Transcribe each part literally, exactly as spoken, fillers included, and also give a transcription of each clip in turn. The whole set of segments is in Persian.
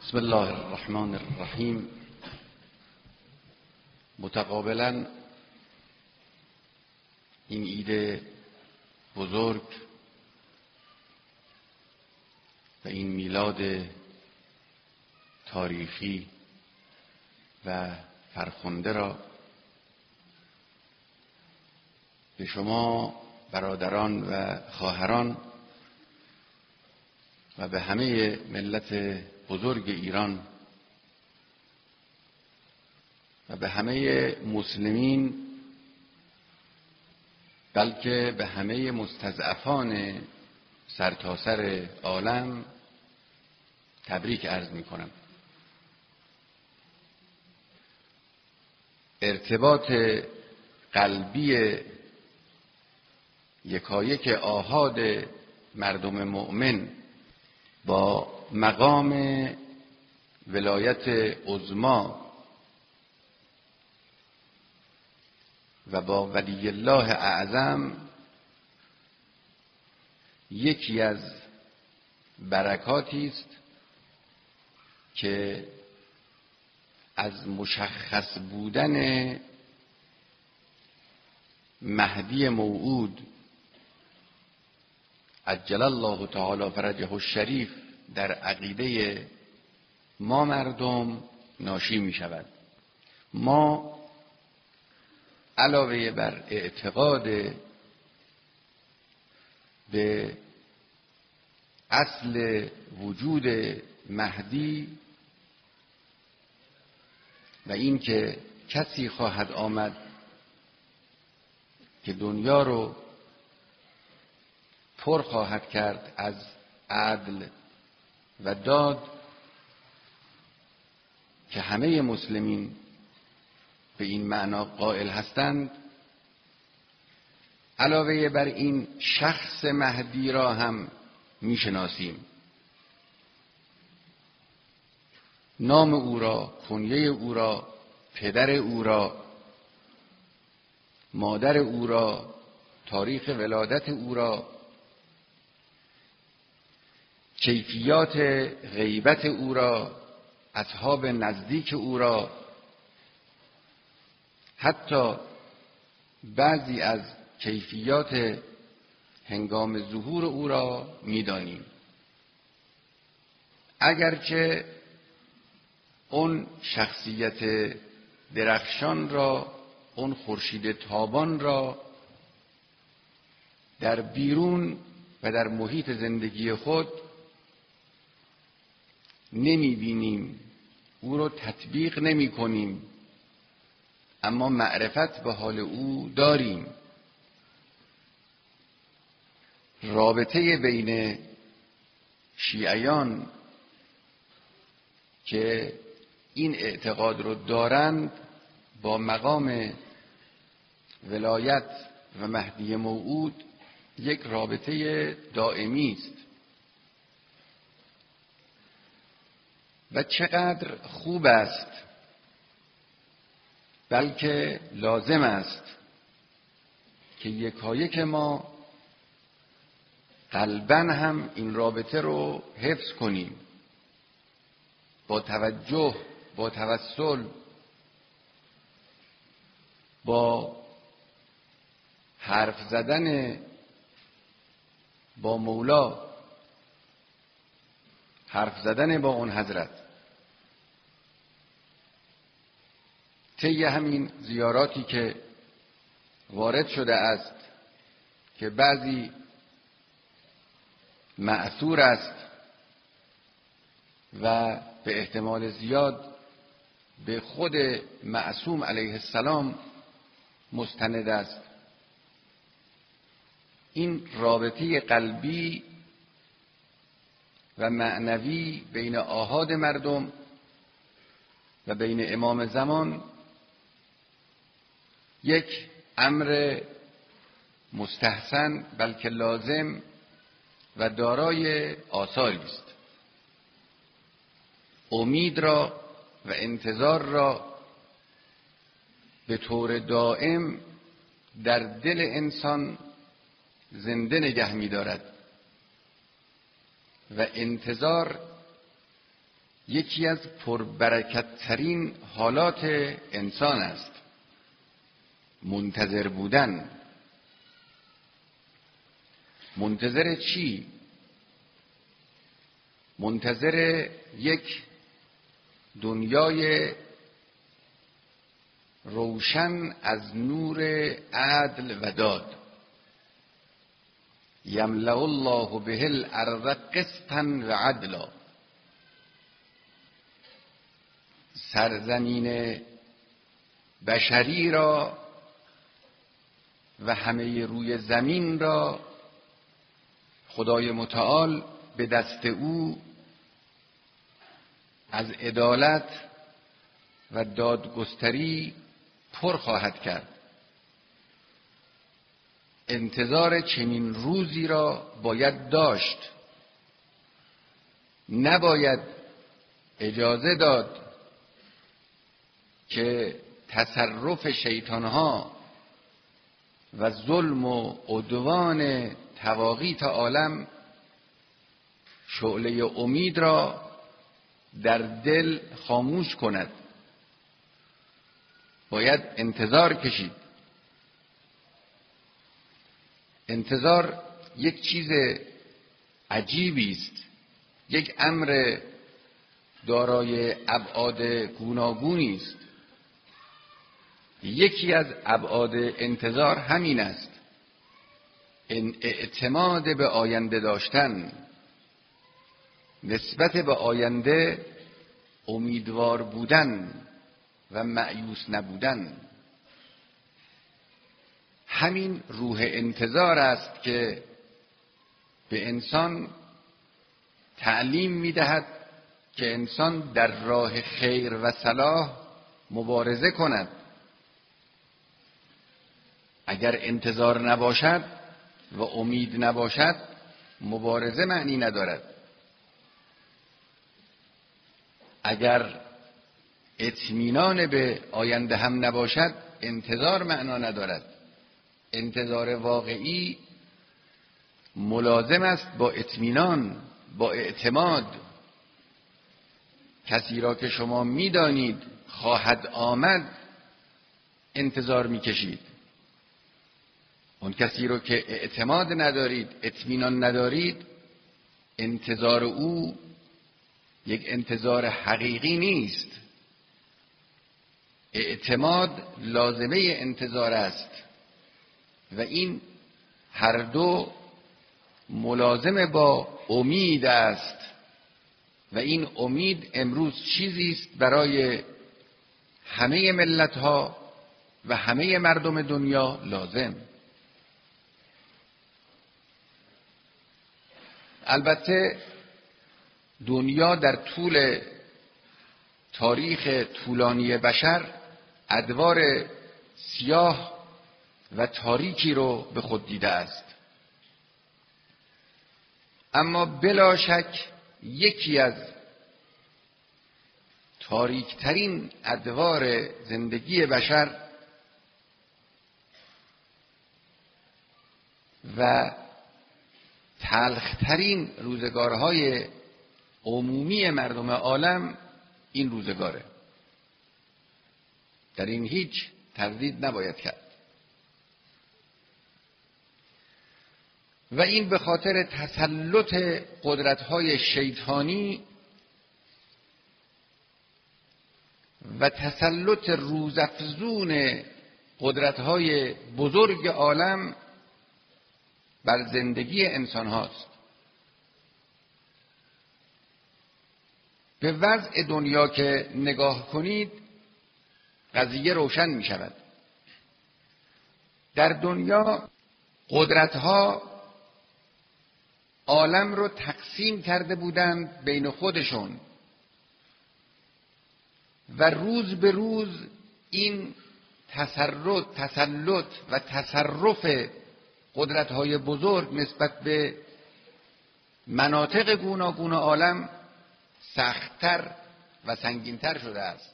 بسم الله الرحمن الرحیم. متقابلا این عید بزرگ و این میلاد تاریخی و فرخنده را به شما برادران و خواهران و به همه ملت بزرگ ایران و به همه مسلمین، بلکه به همه مستضعفان سرتاسر عالم تبریک عرض می کنم. ارتباط قلبی یکایک آحاد مردم مؤمن با مقام ولایت عظمی و با ولی الله اعظم یکی از برکاتی است که از مشخص بودن مهدی موعود عجل الله تعالی فرجه الشریف در عقیده ما مردم ناشی می شود. ما علاوه بر اعتقاد به اصل وجود مهدی و این که کسی خواهد آمد که دنیا رو پر خواهد کرد از عدل و داد که همه مسلمین به این معنا قائل هستند، علاوه بر این شخص مهدی را هم میشناسیم، نام او را، کنیه او را، پدر او را، مادر او را، تاریخ ولادت او را، کیفیات غیبت او را، اصحاب نزدیک او را، حتی بعضی از کیفیات هنگام ظهور او را می‌دانیم. اگرچه اون شخصیت درخشان را، اون خورشید تابان را در بیرون و در محیط زندگی خود نمی‌بینیم، او رو تطبیق نمی‌کنیم، اما معرفت به حال او داریم. رابطه بین شیعیان که این اعتقاد رو دارند با مقام ولایت و مهدی موعود یک رابطه دائمی است و چقدر خوب است، بلکه لازم است که یکایک ما قلباً هم این رابطه رو حفظ کنیم، با توجه، با توسل، با حرف زدن با مولا، حرف زدن با اون حضرت. طی همین زیاراتی که وارد شده است که بعضی مأثور است و به احتمال زیاد به خود معصوم علیه السلام مستند است، این رابطه قلبی و معنوی بین آحاد مردم و بین امام زمان یک امر مستحسن بلکه لازم و دارای آثاری است. امید را و انتظار را به طور دائم در دل انسان زنده نگه می دارد و انتظار یکی از پربرکت ترین حالات انسان است. منتظر بودن. منتظر چی؟ منتظر یک دنیای روشن از نور عدل و داد. یملأ الله به الارض قسطا و عدلا. سرزمین بشری را و همه روی زمین را خدای متعال به دست او از عدالت و دادگستری پر خواهد کرد. انتظار چنین روزی را باید داشت. نباید اجازه داد که تصرف شیطانها و ظلم و عدوان طواغیت عالم شعله امید را در دل خاموش کند. باید انتظار کشید. انتظار یک چیز عجیبی است، یک امر دارای ابعاد گوناگونی است. یکی از ابعاد انتظار همین است، این اعتماد به آینده داشتن، نسبت به آینده امیدوار بودن و مأیوس نبودن. همین روح انتظار است که به انسان تعلیم می‌دهد که انسان در راه خیر و صلاح مبارزه کند. اگر انتظار نباشد و امید نباشد، مبارزه معنی ندارد. اگر اطمینان به آینده هم نباشد، انتظار معنا ندارد. انتظار واقعی ملازم است با اطمینان، با اعتماد. کسی را که شما می‌دانید خواهد آمد، انتظار می‌کشید. اون کسی رو که اعتماد ندارید، اطمینان ندارید، انتظار او یک انتظار حقیقی نیست. اعتماد لازمه انتظار است و این هر دو ملازم با امید است و این امید امروز چیزی است برای همه ملت‌ها و همه مردم دنیا لازم. البته دنیا در طول تاریخ طولانی بشر ادوار سیاه و تاریکی رو به خود دیده است، اما بلا شک یکی از تاریکترین ادوار زندگی بشر و تلخترین روزگارهای عمومی مردم عالم این روزگاره. در این هیچ تردید نباید کرد. و این به خاطر تسلط قدرت‌های شیطانی و تسلط روزافزون قدرت‌های بزرگ عالم بر زندگی انسان هاست. به وضع دنیا که نگاه کنید قضیه روشن می شود. در دنیا قدرت‌ها عالم رو تقسیم کرده بودند بین خودشون و روز به روز این تسلط تسلط و تصرف قدرت‌های بزرگ نسبت به مناطق گوناگون عالم سخت‌تر و سنگین‌تر شده است.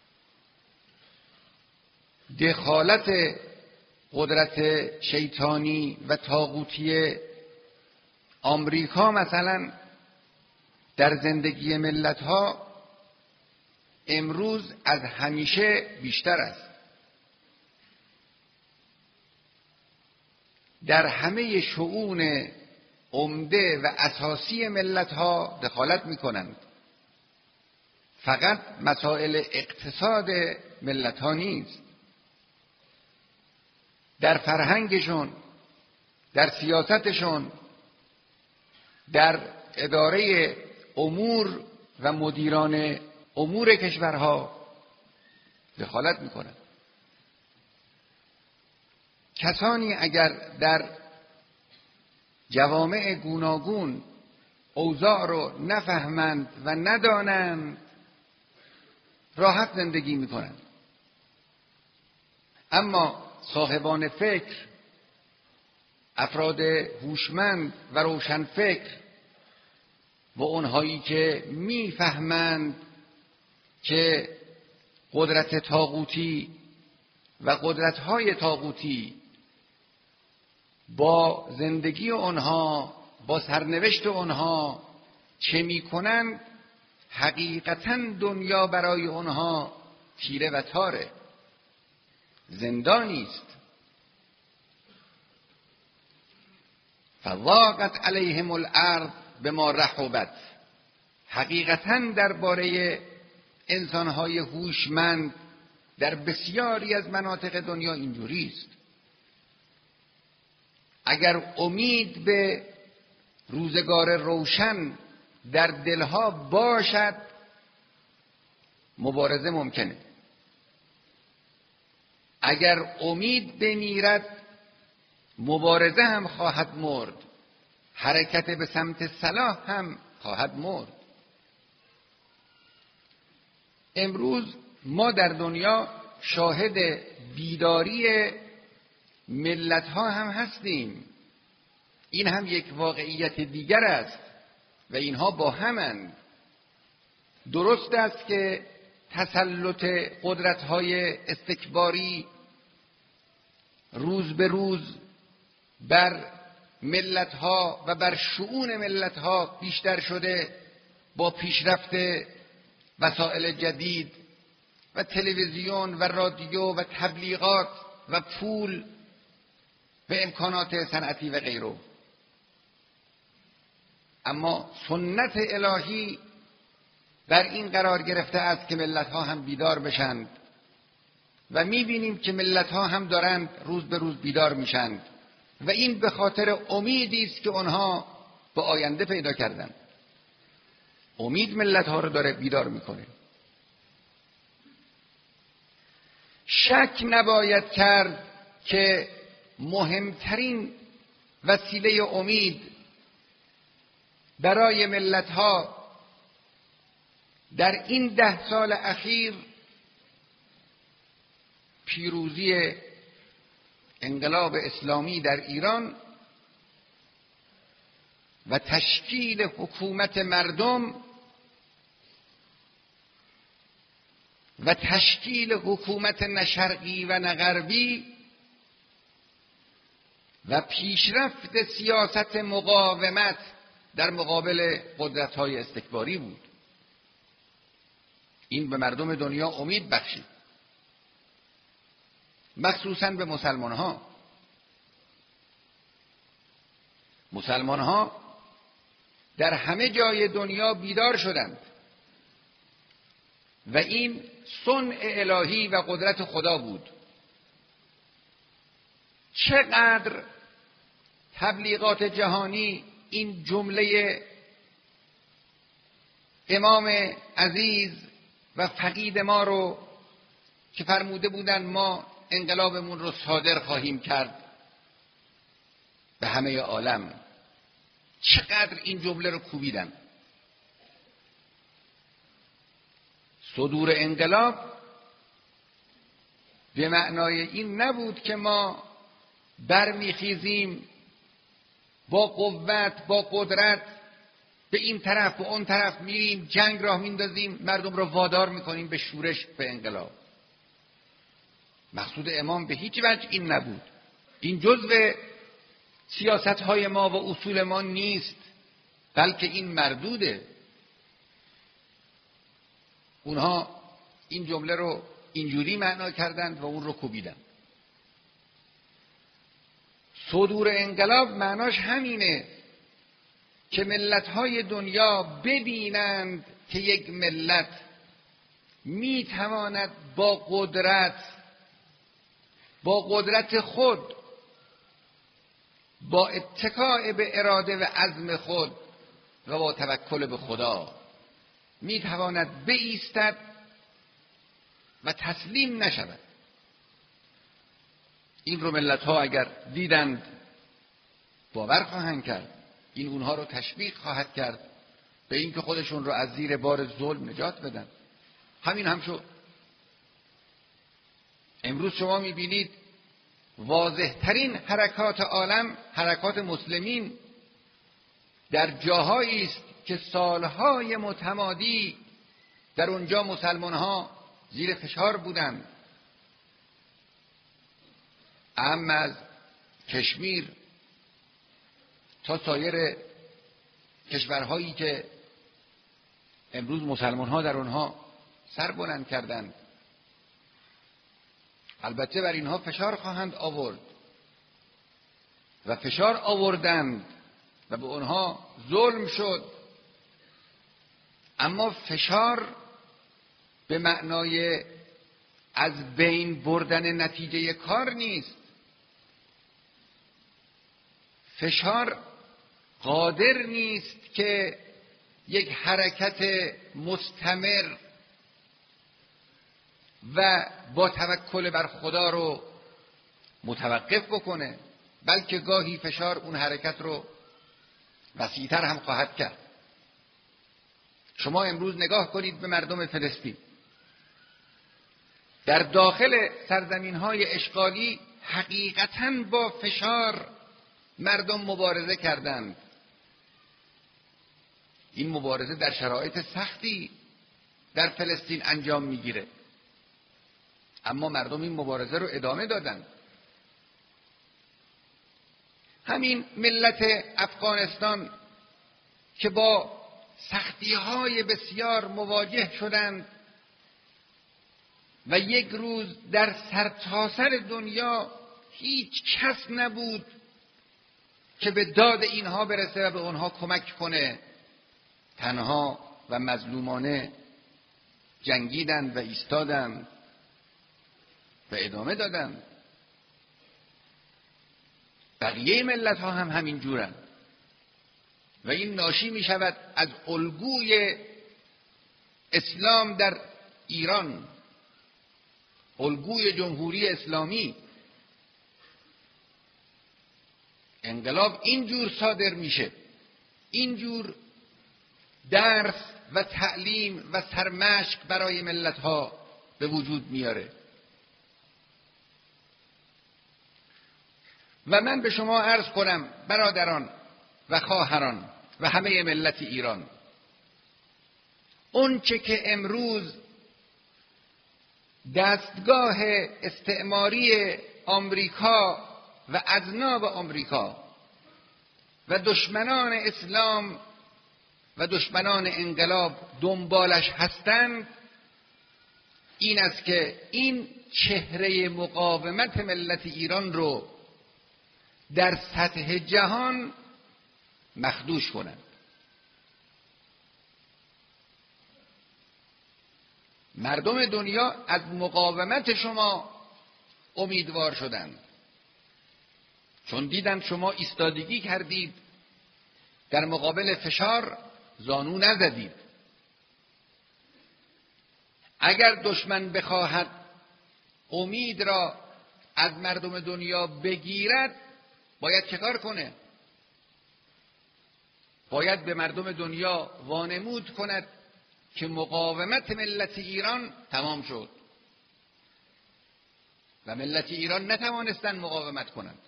دخالت قدرت شیطانی و طاغوتی آمریکا مثلا در زندگی ملت‌ها امروز از همیشه بیشتر است. در همه شؤون عمده و اساسی ملت‌ها دخالت می‌کنند. فقط مسائل اقتصاد ملت‌ها نیست. در فرهنگشون، در سیاستشون، در اداره امور و مدیران امور کشورها دخالت می‌کنند. کسانی اگر در جوامع گوناگون اوضاع رو نفهمند و ندانند، راحت زندگی میکنند. اما صاحبان فکر، افراد هوشمند و روشنفکر و اونهایی که میفهمند که قدرت طاغوتی و قدرت‌های طاغوتی با زندگی آنها، با سرنوشت آنها چه میکنند، حقیقتاً دنیا برای آنها تیره و تاره، زندانی است. فضاقت علیهم الارض بما رحبت. حقیقتاً درباره انسان‌های هوشمند در بسیاری از مناطق دنیا اینجوری است. اگر امید به روزگار روشن در دلها باشد، مبارزه ممکنه. اگر امید بمیرد، مبارزه هم خواهد مرد، حرکت به سمت صلاح هم خواهد مرد. امروز ما در دنیا شاهد بیداری ملت ها هم هستیم. این هم یک واقعیت دیگر است و اینها با همند. درست است که تسلط قدرت های استکباری روز به روز بر ملت ها و بر شؤون ملت ها بیشتر شده با پیشرفت وسایل جدید و تلویزیون و رادیو و تبلیغات و پول و امکانات صنعتی و غیره. اما سنت الهی بر این قرار گرفته است که ملت‌ها هم بیدار بشند و می‌بینیم که ملت‌ها هم دارند روز به روز بیدار میشند و این به خاطر امیدی است که آنها به آینده پیدا کردند. امید ملت‌ها رو داره بیدار میکنه. شک نباید کرد که مهمترین وسیله امید برای ملت‌ها در این ده سال اخیر پیروزی انقلاب اسلامی در ایران و تشکیل حکومت مردم و تشکیل حکومت نه شرقی و نه غربی و پیشرفت سیاست مقاومت در مقابل قدرت‌های استکباری بود. این به مردم دنیا امید بخشید، مخصوصاً به مسلمان‌ها. مسلمان‌ها در همه جای دنیا بیدار شدند و این صنع الهی و قدرت خدا بود. چقدر تبلیغات جهانی این جمله امام عزیز و فقید ما رو که فرموده بودن ما انقلابمون رو صادر خواهیم کرد به همه عالم، چقدر این جمله رو کوبیدن. صدور انقلاب به معنای این نبود که ما برمیخیزیم با قوت، با قدرت به این طرف به اون طرف میریم، جنگ راه میندازیم، مردم رو وادار میکنیم به شورش، به انقلاب. مقصود امام به هیچ وجه این نبود. این جزء سیاست‌های ما و اصول ما نیست، بلکه این مردوده. اونها این جمله رو اینجوری معنا کردند و اون رو کوبیدند. صدور انقلاب معناش همینه که ملت‌های دنیا ببینند که یک ملت میتواند با قدرت با قدرت خود، با اتکاء به اراده و عزم خود و با توکل به خدا میتواند بایستد و تسلیم نشود. این رو ملت‌ها اگر دیدند باور خواهند کرد. این اونها رو تشویق خواهد کرد به اینکه خودشون رو از زیر بار ظلم نجات بدن. همین هم شد. امروز شما میبینید واضح ترین حرکات عالم حرکات مسلمین در جاهایی است که سالهای متمادی در اونجا مسلمان‌ها زیر فشار بودند. اما از کشمیر تا سایر کشورهایی که امروز مسلمان‌ها در اونها سر بلند کردند، البته بر اینها فشار خواهند آورد و فشار آوردند و به اونها ظلم شد، اما فشار به معنای از بین بردن نتیجه کار نیست. فشار قادر نیست که یک حرکت مستمر و با توکل بر خدا رو متوقف بکنه، بلکه گاهی فشار اون حرکت رو وسیع‌تر هم خواهد کرد. شما امروز نگاه کنید به مردم فلسطین. در داخل سرزمین‌های اشغالی حقیقتاً با فشار مردم مبارزه کردند. این مبارزه در شرایط سختی در فلسطین انجام میگیره، اما مردم این مبارزه رو ادامه دادند. همین ملت افغانستان که با سختی‌های بسیار مواجه شدند و یک روز در سرتاسر دنیا هیچ کس نبود که به داد اینها برسه و به اونها کمک کنه، تنها و مظلومانه جنگیدند و ایستادند و ادامه دادند. بقیه ملت ها هم همین جورن و این ناشی می شود از الگوی اسلام در ایران، الگوی جمهوری اسلامی. انقلاب اینجور صادر میشه، اینجور درس و تعلیم و سرمشق برای ملت ها به وجود میاره. و من به شما عرض کنم برادران و خواهران و همه ملت ایران، اون چه که امروز دستگاه استعماری آمریکا و اذناب آمریکا و دشمنان اسلام و دشمنان انقلاب دنبالش هستند، این است که این چهره مقاومت ملت ایران رو در سطح جهان مخدوش کنند. مردم دنیا از مقاومت شما امیدوار شدند، چون دیدند شما ایستادگی کردید، در مقابل فشار زانو نزدید. اگر دشمن بخواهد امید را از مردم دنیا بگیرد، باید چه کار کنه؟ باید به مردم دنیا وانمود کند که مقاومت ملت ایران تمام شد و ملت ایران نتوانستند مقاومت کنند.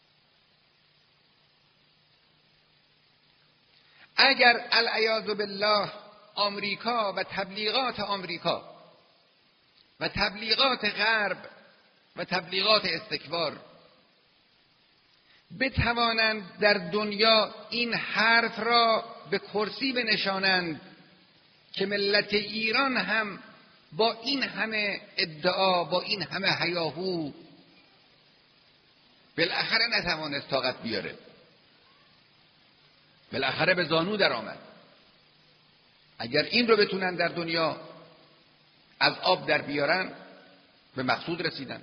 اگر العیاذ بالله آمریکا و تبلیغات آمریکا و تبلیغات غرب و تبلیغات استکبار بتوانند در دنیا این حرف را به کرسی بنشانند که ملت ایران هم با این همه ادعا، با این همه هیاهو بالاخره نتوانست طاقت بیاره، بالاخره به زانو در آمد. اگر این رو بتونن در دنیا از آب در بیارن به مقصود رسیدن.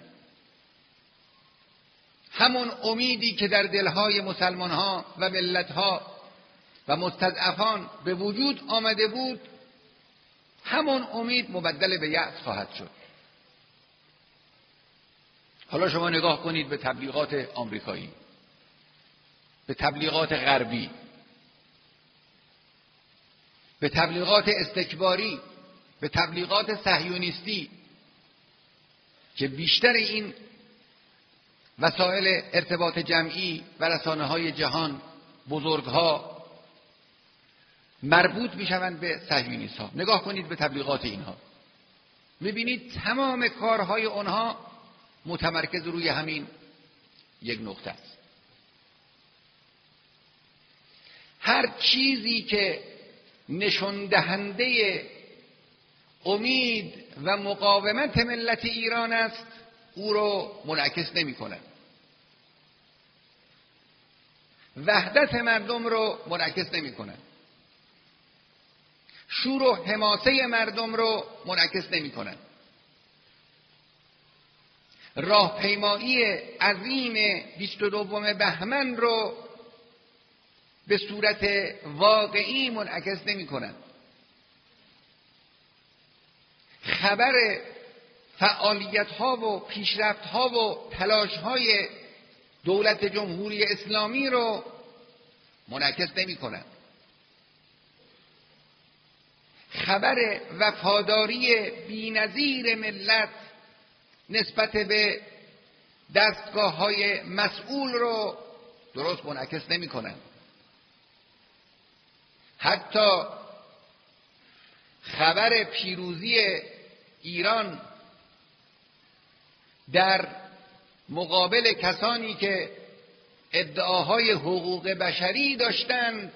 همون امیدی که در دلهای مسلمانها و ملتها و مستضعفان به وجود آمده بود، همون امید مبدل به یأس خواهد شد. حالا شما نگاه کنید به تبلیغات آمریکایی، به تبلیغات غربی، به تبلیغات استکباری، به تبلیغات صهیونیستی که بیشتر این وسایل ارتباط جمعی و رسانه‌های جهان بزرگها مربوط میشوند به صهیونیست‌ها. نگاه کنید به تبلیغات اینها، میبینید تمام کارهای آنها متمرکز روی همین یک نقطه است. هر چیزی که نشان دهنده امید و مقاومت ملت ایران است او رو منعکس نمی کنند. وحدت مردم رو منعکس نمی کنند. شور و حماسه مردم رو منعکس نمی کنند. راهپیمایی عظیم بیست و دوم بهمن رو به صورت واقعی منعکس نمی کنند. خبر فعالیت ها و پیشرفت ها و تلاش های دولت جمهوری اسلامی رو منعکس نمی کنند. خبر وفاداری بی‌نظیر ملت نسبت به دستگاه های مسئول رو درست منعکس نمی کنند. حتی خبر پیروزی ایران در مقابل کسانی که ادعاهای حقوق بشری داشتند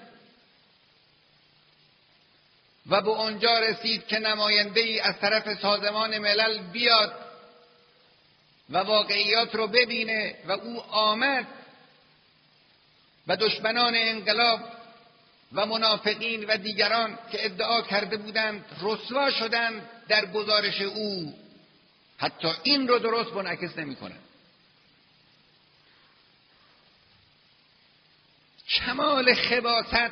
و به آنجا رسید که نماینده‌ای از طرف سازمان ملل بیاد و واقعیات رو ببینه و او آمد و دشمنان انقلاب و منافقین و دیگران که ادعا کرده بودند رسوا شدند در گزارش او، حتی این رو درست منعکس نمی کنند. کمال خباثت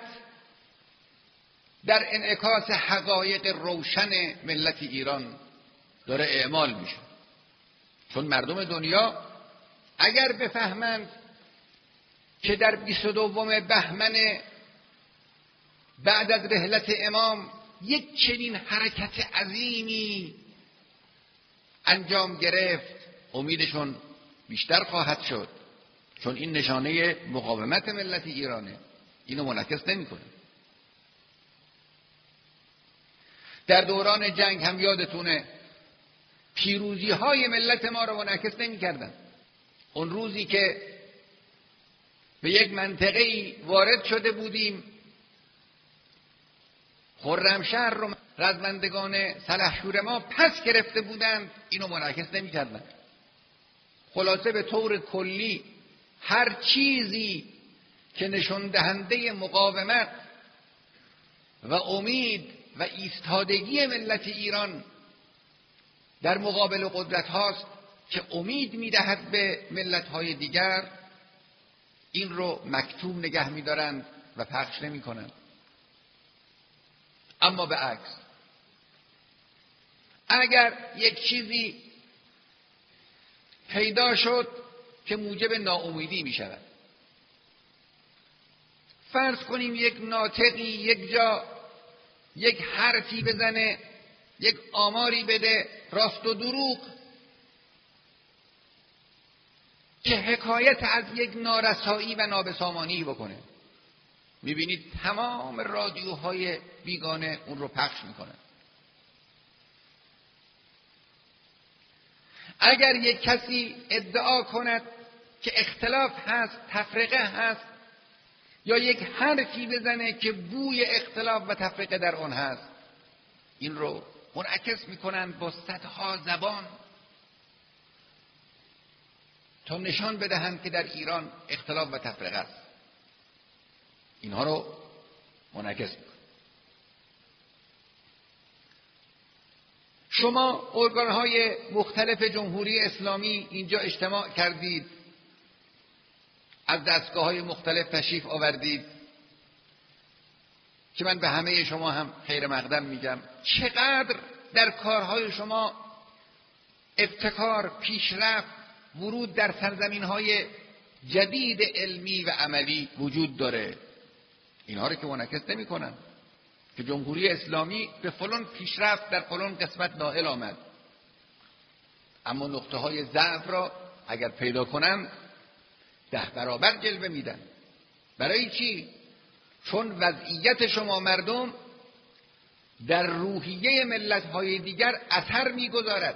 در انعکاس حقایق روشن ملت ایران داره اعمال میشه. چون مردم دنیا اگر بفهمند که در بیست و دوم بهمن بعد از رحلت امام یک چنین حرکت عظیمی انجام گرفت، امیدشون بیشتر خواهد شد، چون این نشانه مقاومت ملت ایرانه. اینو منعکس نمی‌کنه. در دوران جنگ هم یادتونه پیروزی های ملت ما رو منعکس نمی‌کردن. اون روزی که به یک منطقه‌ای وارد شده بودیم، خرمشهر رو رزمندگان سلحشور ما پس گرفته بودند، اینو منعکس نمی‌کردن. خلاصه به طور کلی هر چیزی که نشان دهنده مقاومت و امید و ایستادگی ملت ایران در مقابل قدرت هاست که امید میدهد به ملت های دیگر، این رو مکتوم نگه می‌دارند و پخش نمی‌کنند. اما به عکس، اگر یک چیزی پیدا شد که موجب ناامیدی می شود، فرض کنیم یک ناطقی یک جا یک حرفی بزنه، یک آماری بده راست و دروغ که حکایت از یک نارسایی و نابسامانی بکنه، میبینید تمام رادیوهای بیگانه اون رو پخش میکنن. اگر یک کسی ادعا کند که اختلاف هست، تفرقه هست، یا یک حرفی بزنه که بوی اختلاف و تفرقه در آن هست، این رو منعکس میکنند با صدها زبان تا نشان بدهند که در ایران اختلاف و تفرقه است. اینها رو منعکس میکنند. شما ارگان‌های مختلف جمهوری اسلامی اینجا اجتماع کردید، از دستگاه‌های مختلف تشریف آوردید که من به همه شما هم خیر مقدم میگم. چقدر در کارهای شما ابتکار، پیشرفت، ورود در سرزمین‌های جدید علمی و عملی وجود داره. اینها رو که منعکس نمی‌کنن که جمهوری اسلامی به فلان پیشرفت در فلان قسمت نائل آمد، اما نقطه های ضعف را اگر پیدا کنند ده برابر جلوه میدن. برای چی؟ چون وضعیت شما مردم در روحیه ملت های دیگر اثر میگذارد.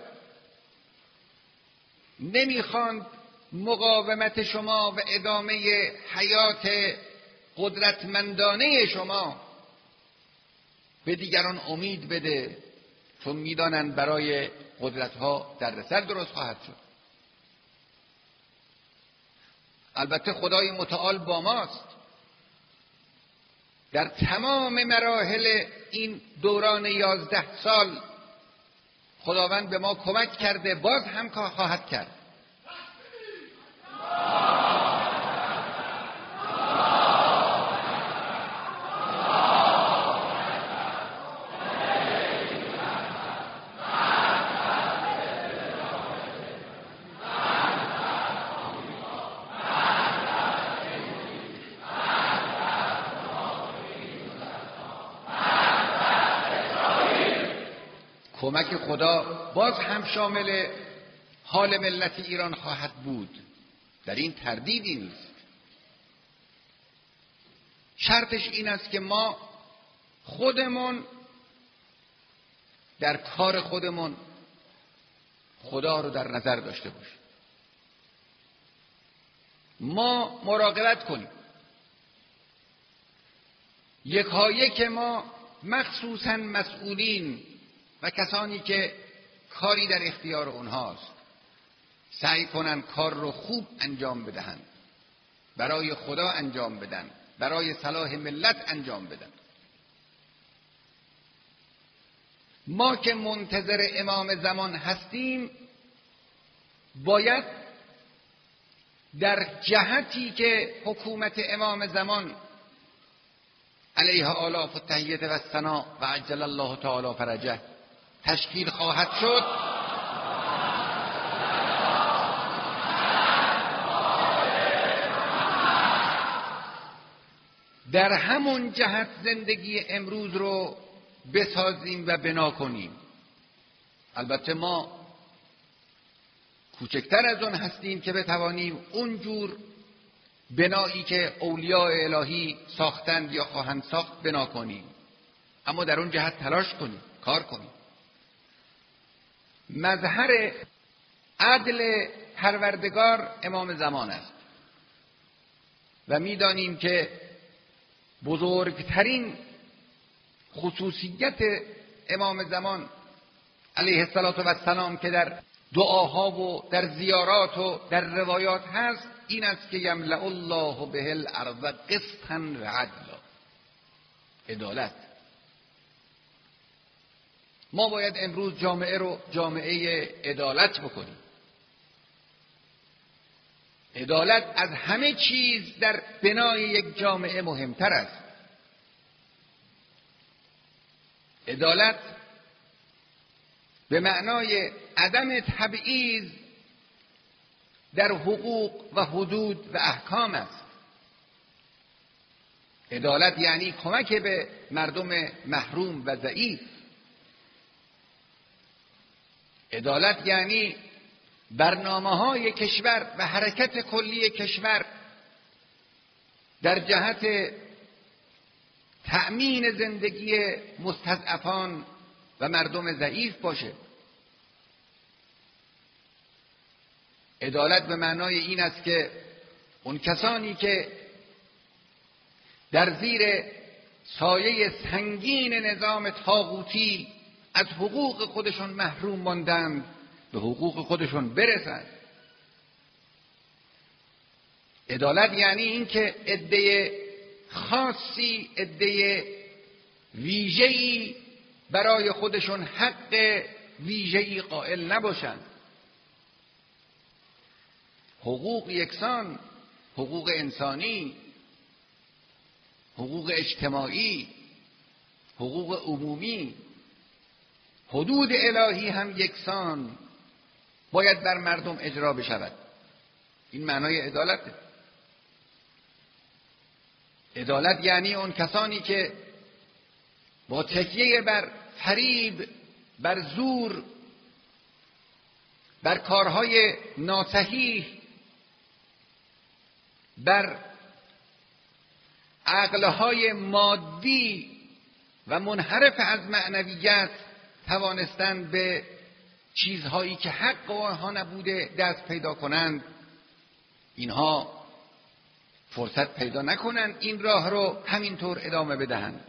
نمیخواند مقاومت شما و ادامه حیات قدرتمندانه شما به دیگران امید بده، چون میدانند برای قدرت‌ها دردسر درست خواهد شد. البته خدای متعال با ماست. در تمام مراحل این دوران یازده سال خداوند به ما کمک کرده، باز هم خواهد کرد. کمک خدا باز هم شامل حال ملت ایران خواهد بود، در این تردیدی نیست. شرطش این است که ما خودمون در کار خودمون خدا رو در نظر داشته باشیم. ما مراقبت کنیم. یکایک ما، مخصوصاً مسئولین و کسانی که کاری در اختیار اونهاست، سعی کنن کار رو خوب انجام بدهن، برای خدا انجام بدن، برای صلاح ملت انجام بدن. ما که منتظر امام زمان هستیم، باید در جهتی که حکومت امام زمان علیه آلاف التحیة و الثنا و عجل الله تعالی فرجه تشکیل خواهد شد، در همون جهت زندگی امروز رو بسازیم و بنا کنیم. البته ما کوچکتر از اون هستیم که بتوانیم اونجور بنایی که اولیاء الهی ساختند یا خواهند ساخت بنا کنیم، اما در اون جهت تلاش کنیم، کار کنیم. مظهر عدل پروردگار امام زمان است و می‌دانیم که بزرگترین خصوصیت امام زمان علیه السلام که در دعاها و در زیارات و در روایات هست این است که یملأ الله به الارض قسطا و عدلا، عدالت. ما باید امروز جامعه رو جامعه عدالت بکنیم. عدالت از همه چیز در بنای یک جامعه مهمتر است. عدالت به معنای عدم تبعیض در حقوق و حدود و احکام است. عدالت یعنی کمک به مردم محروم و ضعیف. عدالت یعنی برنامه‌های کشور و حرکت کلی کشور در جهت تأمین زندگی مستضعفان و مردم ضعیف باشه. عدالت به معنای این است که اون کسانی که در زیر سایه سنگین نظام طاغوتی از حقوق خودشون محروم ماندند به حقوق خودشون برسند. عدالت یعنی این که عده خاصی، عده ویژه‌ای برای خودشون حق ویژه‌ای قائل نباشند. حقوق یکسان، حقوق انسانی، حقوق اجتماعی، حقوق عمومی، حدود الهی هم یکسان باید بر مردم اجرا بشود. این معنای عدالته. عدالت یعنی اون کسانی که با تکیه بر فریب، بر زور، بر کارهای ناصحیح، بر عقلهای مادی و منحرف از معنویت توانستند به چیزهایی که حق آنها نبوده دست پیدا کنند، اینها فرصت پیدا نکنند این راه رو همینطور ادامه بدهند.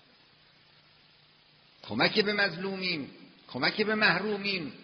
کمک به مظلومین، کمک به محرومین.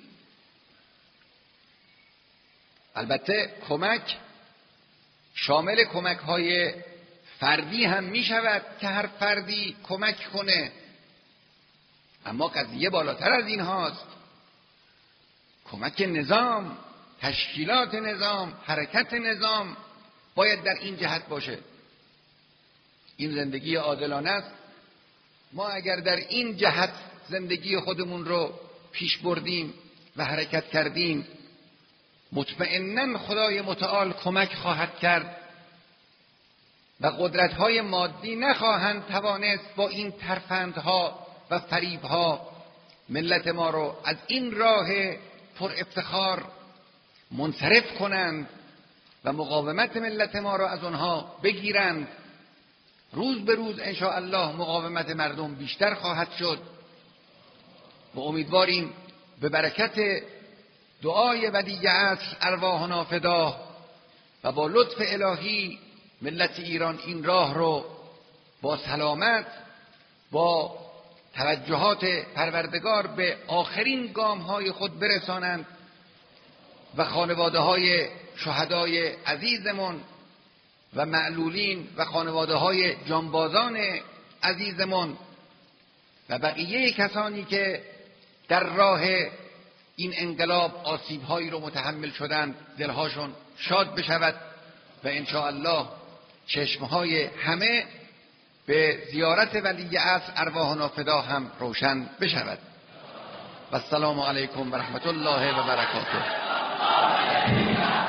البته کمک شامل کمک های فردی هم می شود که هر فردی کمک کنه، اما قضیه بالاتر از این هاست. کمک نظام، تشکیلات نظام، حرکت نظام باید در این جهت باشه. این زندگی عادلانه است. ما اگر در این جهت زندگی خودمون رو پیش بردیم و حرکت کردیم، مطمئناً خدای متعال کمک خواهد کرد و قدرت‌های مادی نخواهند توانست با این ترفندها و فریبها ملت ما رو از این راه پر افتخار منصرف کنند و مقاومت ملت ما رو از آنها بگیرند. روز به روز ان شاء الله مقاومت مردم بیشتر خواهد شد و امیدواریم به برکت دعای ولی عصر ارواحنا فداه و با لطف الهی ملت ایران این راه رو با سلامت، با توجهات پروردگار به آخرین گام های خود برسانند و خانواده های شهدای عزیزمون و معلولین و خانواده های جانبازان عزیزمون و بقیه کسانی که در راه این انقلاب آسیب هایی رو متحمل شدند دلهاشون شاد بشود و ان شاء الله چشمهای همه به زیارت ولی عصر ارواحنا فدا هم روشن بشود. و السلام علیکم و رحمت الله و برکاته.